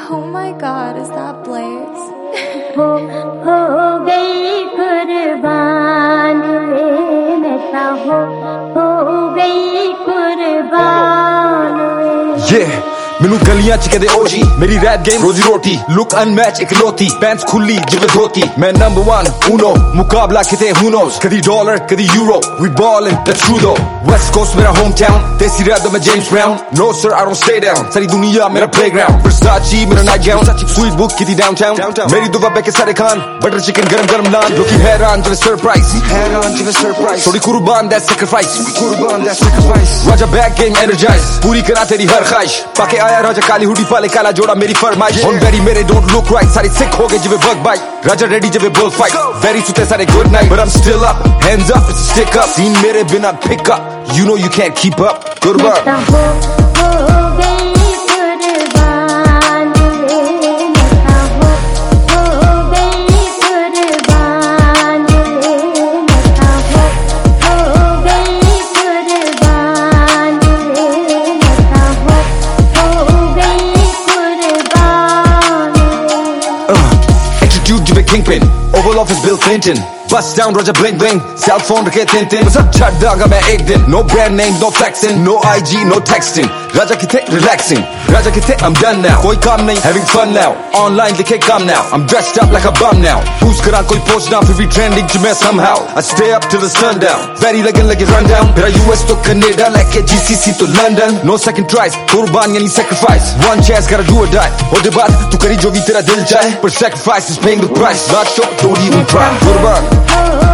Oh my God, is that Blaze? हो गई कुर्बान वे मैं हो गई कुर्बान वे। मैनू गलियां च कहदे ओजी, मेरी रैप गेम रोजी रोटी, लुक अनमैच इकलौती, पैंट्स खुली जिवें धोती, मैं नंबर 1 उनो, मुकाबला किते who knows, कदी डॉलर कदी euro, we ballin' that's true though, West Coast मेरा hometown, देसी रैप दा मैं James Brown, no sir I don't stay down, सारी दुनिया मेरा playground, Versace मेरा nightgown, sweet book किती downtown, मेरी दुआ बेके सारे खान, butter chicken गरम गरम नान, लोकी हैरान जिवें surprise, थोड़ी कुर्बान that sacrifice, Raja back game energize, पूरी करा तेरी हर ख्वाहिश, पाके आया राजा काली हुडी पाले काला जोड़ा मेरी फरमाइश, on very मेरे don't look right, सारे sick हो गए जिवे bug bite, राजा ready जिवे bull fight, very सुते सारे good night, but I'm still up, hands up, it's a stick up, scene मेरे बिना pick up, you know you can't keep up, कुर्बान। Kingpin, Oval Office Bill Clinton, bust down Roger bling bling, cell phone रखे tin tin, what's up chat dog मैं एक दिन, no brand name, no flexing, no IG, no texting, राजा किथे relaxing, राजा किथे I'm done now, कोई काम नहीं having fun now, online लिखे काम now, I'm dressed up like a bum now, who's करा कोई post now फिर भी trending to me somehow, I stay up till the sundown, very लगन लगे run down, मेरा US तो Canada लेके GCC तो London, no second tries, कुर्बान यानी sacrifice, one chance gotta do or die, हो दे बात तू करी जो भी तेरा दिल चाहे, but sacrifice is paying the price, not sure don't even try, कुर्बान।